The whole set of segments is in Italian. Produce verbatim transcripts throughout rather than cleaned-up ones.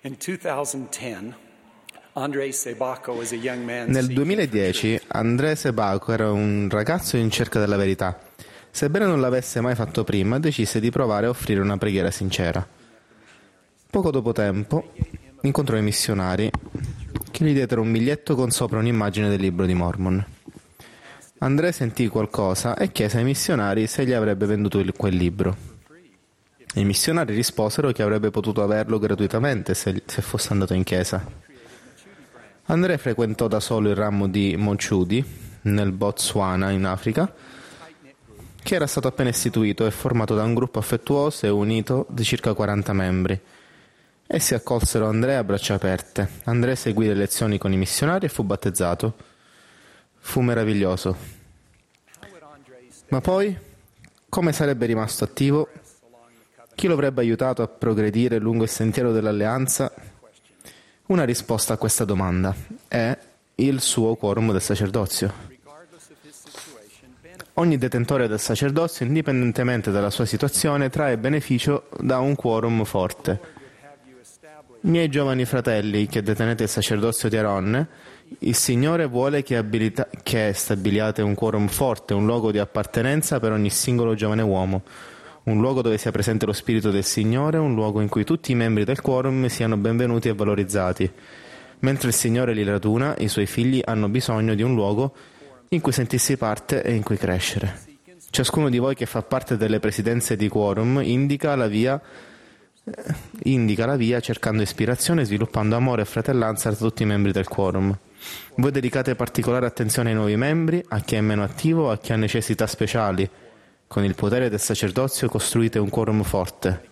In twenty ten, Andrei Sebaco was a young man Nel seeking duemiladieci Andrei Sebaco era un ragazzo in cerca della verità. Sebbene non l'avesse mai fatto prima, decise di provare a offrire una preghiera sincera. Poco dopo tempo incontrò i missionari che gli diedero un biglietto con sopra un'immagine del libro di Mormon. Andrei sentì qualcosa e chiese ai missionari se gli avrebbe venduto il- quel libro. I missionari risposero che avrebbe potuto averlo gratuitamente se, se fosse andato in chiesa. Andrei frequentò da solo il ramo di Mochudi, nel Botswana, in Africa, che era stato appena istituito e formato da un gruppo affettuoso e unito di circa quaranta membri. Essi accolsero Andrea a braccia aperte. Andrea seguì le lezioni con i missionari e fu battezzato. Fu meraviglioso. Ma poi, come sarebbe rimasto attivo? Chi lo avrebbe aiutato a progredire lungo il sentiero dell'alleanza? Una risposta a questa domanda è il suo quorum del sacerdozio. Ogni detentore del sacerdozio, indipendentemente dalla sua situazione, trae beneficio da un quorum forte. Miei giovani fratelli che detenete il sacerdozio di Aronne, il Signore vuole che, abilita- che stabiliate un quorum forte, un luogo di appartenenza per ogni singolo giovane uomo, un luogo dove sia presente lo Spirito del Signore, un luogo in cui tutti i membri del quorum siano benvenuti e valorizzati. Mentre il Signore li raduna, i suoi figli hanno bisogno di un luogo in cui sentirsi parte e in cui crescere. Ciascuno di voi che fa parte delle presidenze di quorum indica la via, eh, indica la via cercando ispirazione e sviluppando amore e fratellanza tra tutti i membri del quorum. Voi dedicate particolare attenzione ai nuovi membri, a chi è meno attivo, a chi ha necessità speciali. Con il potere del sacerdozio costruite un quorum forte.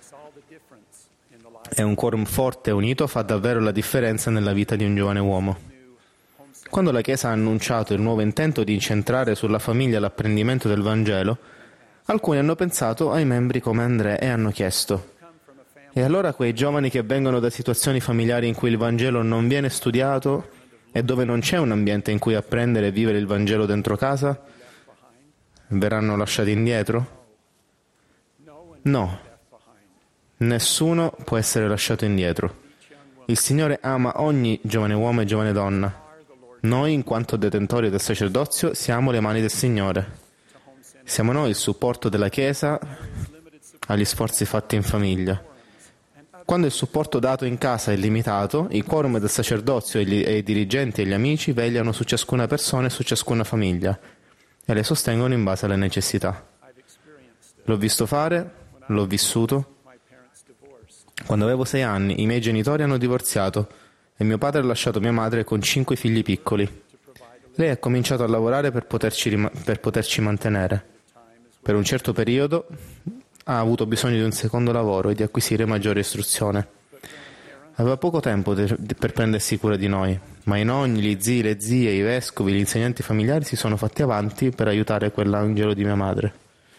E un quorum forte e unito fa davvero la differenza nella vita di un giovane uomo. Quando la Chiesa ha annunciato il nuovo intento di incentrare sulla famiglia l'apprendimento del Vangelo, alcuni hanno pensato ai membri come Andrea e hanno chiesto: e allora quei giovani che vengono da situazioni familiari in cui il Vangelo non viene studiato e dove non c'è un ambiente in cui apprendere e vivere il Vangelo dentro casa, verranno lasciati indietro? No. Nessuno può essere lasciato indietro. Il Signore ama ogni giovane uomo e giovane donna. Noi, in quanto detentori del sacerdozio, siamo le mani del Signore. Siamo noi il supporto della Chiesa agli sforzi fatti in famiglia. Quando il supporto dato in casa è limitato, il quorum del sacerdozio e, gli, e i dirigenti e gli amici vegliano su ciascuna persona e su ciascuna famiglia e le sostengono in base alle necessità. L'ho visto fare, l'ho vissuto. Quando avevo sei anni, i miei genitori hanno divorziato e mio padre ha lasciato mia madre con cinque figli piccoli. Lei ha cominciato a lavorare per poterci, rim- per poterci mantenere. Per un certo periodo ha avuto bisogno di un secondo lavoro e di acquisire maggiore istruzione. Aveva poco tempo de- per prendersi cura di noi, ma i nonni, gli zii, le zie, i vescovi, gli insegnanti familiari si sono fatti avanti per aiutare quell'angelo di mia madre.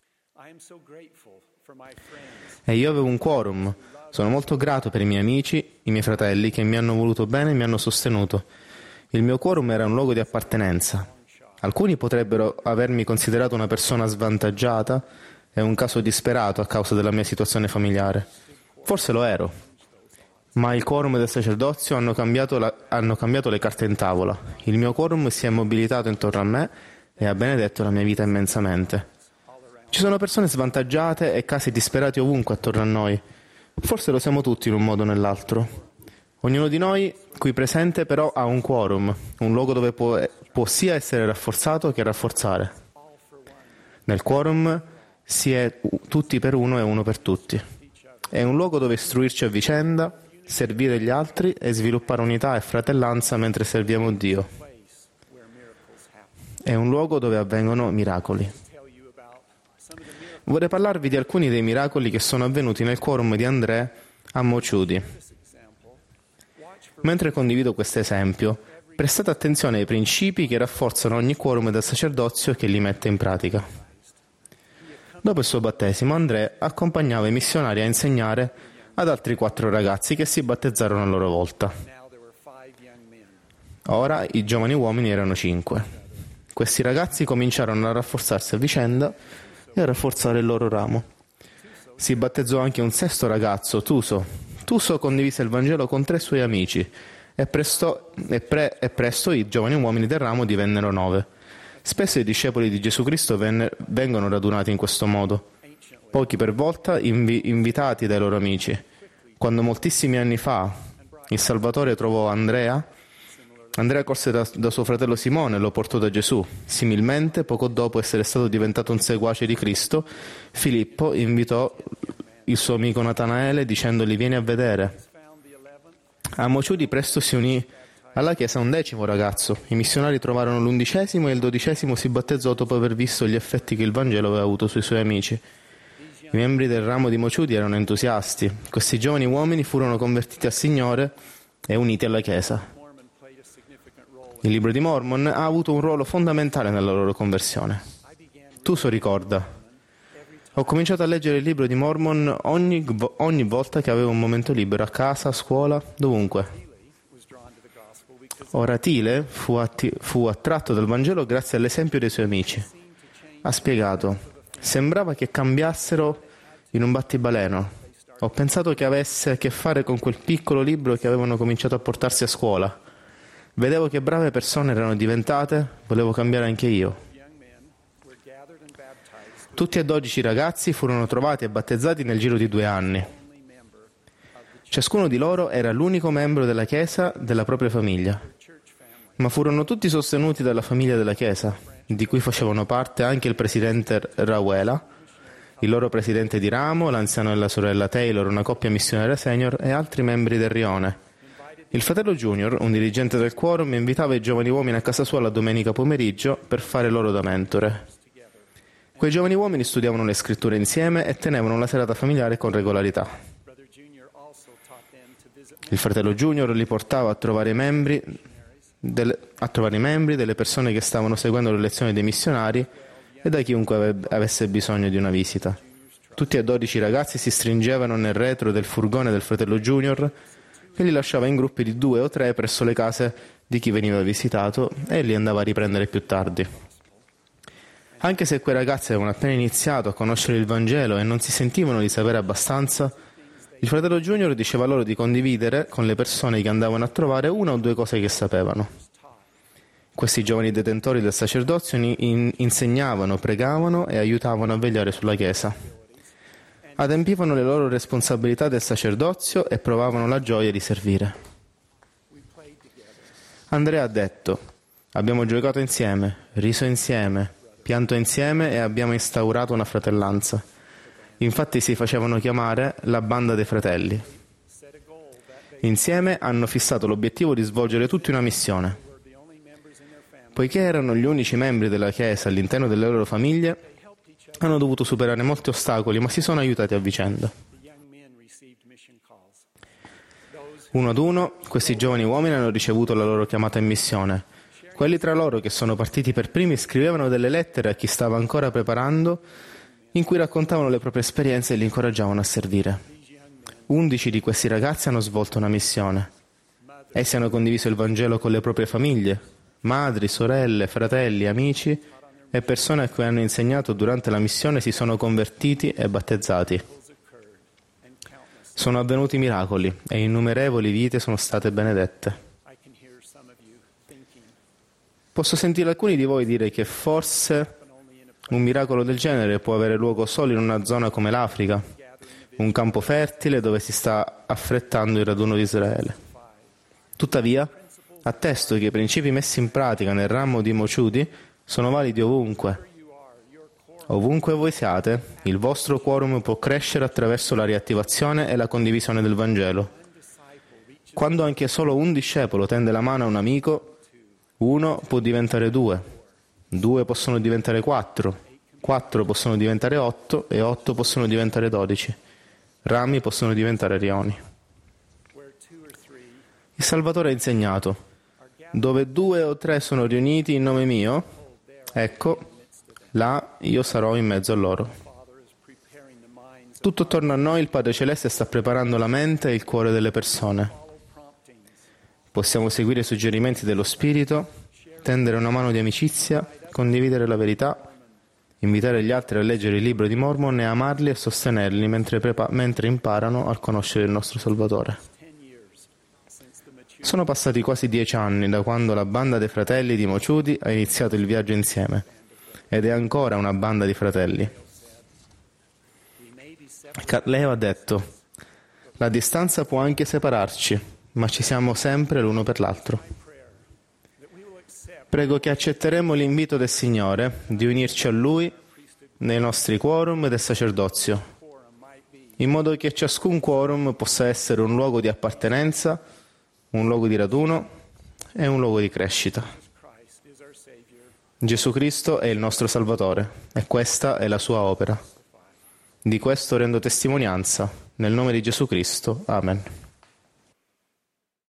E io avevo un quorum. Sono molto grato per i miei amici, i miei fratelli che mi hanno voluto bene e mi hanno sostenuto. Il mio quorum era un luogo di appartenenza. Alcuni potrebbero avermi considerato una persona svantaggiata e un caso disperato a causa della mia situazione familiare. Forse lo ero. Ma il quorum del sacerdozio hanno cambiato, la, hanno cambiato le carte in tavola. Il mio quorum si è mobilitato intorno a me e ha benedetto la mia vita immensamente. Ci sono persone svantaggiate e casi disperati ovunque attorno a noi. Forse lo siamo tutti in un modo o nell'altro. Ognuno di noi qui presente però ha un quorum, un luogo dove può, può sia essere rafforzato che rafforzare. Nel quorum si è tutti per uno e uno per tutti. È un luogo dove istruirci a vicenda, servire gli altri e sviluppare unità e fratellanza mentre serviamo Dio. È un luogo dove avvengono miracoli. Vorrei parlarvi di alcuni dei miracoli che sono avvenuti nel quorum di Andrea a Mochudi. Mentre condivido questo esempio, prestate attenzione ai principi che rafforzano ogni quorum del sacerdozio che li mette in pratica. Dopo il suo battesimo, Andrea accompagnava i missionari a insegnare ad altri quattro ragazzi che si battezzarono a loro volta. Ora i giovani uomini erano cinque. Questi ragazzi cominciarono a rafforzarsi a vicenda e a rafforzare il loro ramo. Si battezzò anche un sesto ragazzo, Tuso. Tuso condivise il Vangelo con tre suoi amici e presto, e pre, e presto i giovani uomini del ramo divennero nove. Spesso i discepoli di Gesù Cristo venne, vengono radunati in questo modo, pochi per volta invi, invitati dai loro amici. Quando moltissimi anni fa il Salvatore trovò Andrea, Andrea corse da, da suo fratello Simone e lo portò da Gesù. Similmente, poco dopo essere stato diventato un seguace di Cristo, Filippo invitò il suo amico Natanaele dicendogli: vieni a vedere. A Mociudi presto si unì alla chiesa un decimo ragazzo. I missionari trovarono l'undicesimo e il dodicesimo si battezzò dopo aver visto gli effetti che il Vangelo aveva avuto sui suoi amici. I membri del ramo di Mociudi erano entusiasti. Questi giovani uomini furono convertiti al Signore e uniti alla chiesa. Il libro di Mormon ha avuto un ruolo fondamentale nella loro conversione. Tuso ricorda: ho cominciato a leggere il libro di Mormon ogni, ogni volta che avevo un momento libero, a casa, a scuola, dovunque. Ora Tile fu, atti- fu attratto dal Vangelo grazie all'esempio dei suoi amici. Ha spiegato: sembrava che cambiassero in un battibaleno. Ho pensato che avesse a che fare con quel piccolo libro che avevano cominciato a portarsi a scuola. Vedevo che brave persone erano diventate, volevo cambiare anche io. Tutti e dodici ragazzi furono trovati e battezzati nel giro di due anni. Ciascuno di loro era l'unico membro della Chiesa della propria famiglia, ma furono tutti sostenuti dalla famiglia della Chiesa, di cui facevano parte anche il presidente Rauela, il loro presidente di ramo, l'anziano e la sorella Taylor, una coppia missionaria senior e altri membri del rione. Il fratello Junior, un dirigente del quorum, invitava i giovani uomini a casa sua la domenica pomeriggio per fare loro da mentore. Quei giovani uomini studiavano le scritture insieme e tenevano la serata familiare con regolarità. Il fratello Junior li portava a trovare i membri, delle, a trovare i membri delle persone che stavano seguendo le lezioni dei missionari e da chiunque ave, avesse bisogno di una visita. Tutti e dodici ragazzi si stringevano nel retro del furgone del fratello Junior, che li lasciava in gruppi di due o tre presso le case di chi veniva visitato e li andava a riprendere più tardi. Anche se quei ragazzi avevano appena iniziato a conoscere il Vangelo e non si sentivano di sapere abbastanza, il fratello Junior diceva loro di condividere con le persone che andavano a trovare una o due cose che sapevano. Questi giovani detentori del sacerdozio in- insegnavano, pregavano e aiutavano a vegliare sulla Chiesa. Adempivano le loro responsabilità del sacerdozio e provavano la gioia di servire. Andrea ha detto: abbiamo giocato insieme, riso insieme, pianto insieme e abbiamo instaurato una fratellanza. Infatti si facevano chiamare la banda dei fratelli. Insieme hanno fissato l'obiettivo di svolgere tutti una missione. Poiché erano gli unici membri della Chiesa all'interno delle loro famiglie, hanno dovuto superare molti ostacoli, ma si sono aiutati a vicenda. Uno ad uno, questi giovani uomini hanno ricevuto la loro chiamata in missione. Quelli tra loro che sono partiti per primi scrivevano delle lettere a chi stava ancora preparando, in cui raccontavano le proprie esperienze e li incoraggiavano a servire. Undici di questi ragazzi hanno svolto una missione. Essi hanno condiviso il Vangelo con le proprie famiglie, madri, sorelle, fratelli, amici e persone a cui hanno insegnato durante la missione si sono convertiti e battezzati. Sono avvenuti miracoli e innumerevoli vite sono state benedette. Posso sentire alcuni di voi dire che forse un miracolo del genere può avere luogo solo in una zona come l'Africa, un campo fertile dove si sta affrettando il raduno di Israele. Tuttavia, attesto che i principi messi in pratica nel ramo di Mociudi sono validi ovunque. Ovunque voi siate, il vostro quorum può crescere attraverso la riattivazione e la condivisione del Vangelo. Quando anche solo un discepolo tende la mano a un amico, uno può diventare due, due possono diventare quattro, quattro possono diventare otto e otto possono diventare dodici. Rami possono diventare rioni. Il Salvatore ha insegnato: dove due o tre sono riuniti in nome mio, ecco, là io sarò in mezzo a loro. Tutto attorno a noi il Padre Celeste sta preparando la mente e il cuore delle persone. Possiamo seguire i suggerimenti dello Spirito, tendere una mano di amicizia, condividere la verità invitare gli altri a leggere il libro di Mormon e amarli e sostenerli mentre, prepa- mentre imparano a conoscere il nostro Salvatore. Sono passati quasi dieci anni da quando la banda dei fratelli di Mochudi ha iniziato il viaggio insieme, ed è ancora una banda di fratelli. Leo ha detto: la distanza può anche separarci, ma ci siamo sempre l'uno per l'altro. Prego che accetteremo l'invito del Signore di unirci a Lui nei nostri quorum del sacerdozio, in modo che ciascun quorum possa essere un luogo di appartenenza, un luogo di raduno e un luogo di crescita. Gesù Cristo è il nostro Salvatore e questa è la sua opera. Di questo rendo testimonianza, nel nome di Gesù Cristo. Amen.